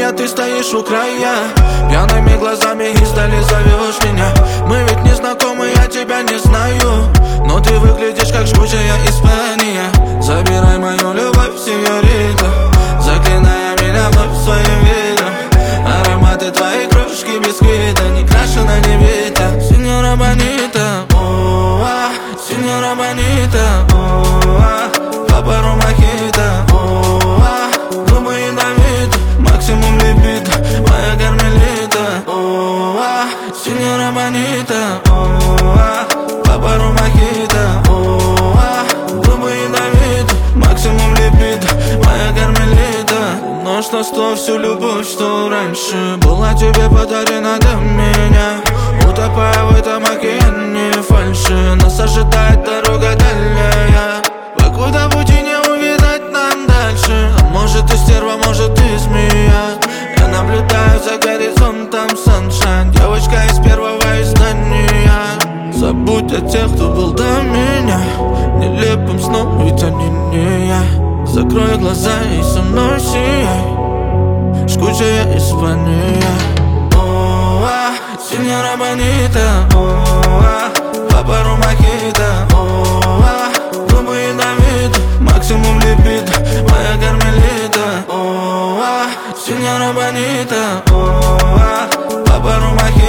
меня, ты стоишь у края. Пьяными глазами издали зовешь меня. Мы ведь не знакомы, я тебя не знаю, но ты выглядишь как жгучая Испания. Забирай мою любовь, сеньорита, заклиная меня вновь своим видом. Ароматы твоей кружки бисквита, не крашена, не бита. Сеньора Бонита, о-а, сеньора Бонита, о-а, папа мохито, о-а, губы ядовиты, максимум липида, моя кармелита, о-а, сеньора Бонита, о-а, папа мохито, о-а, губы ядовиты, максимум липида, моя кармелита. Но что всю любовь, что раньше была тебе подарена до меня, утопая в этом океане фальши, нас ожидает дорога дальняя. Покуда пути не увидать нам дальше. А может ты стерва, может ты змея. Я наблюдаю за горизонтом sunshine. Девочка из первого издания. Забудь о тех, кто был до меня. Нелепым сном, ведь они не я. Закрой глаза и со мной сияй. Жгучая Испания. О-а, сеньора Бонита, о-а, папа мохито, о-а, губы ядовиты, максимум липида, моя кармелита, о-а, сеньора Бонита, о-а, папа мохито.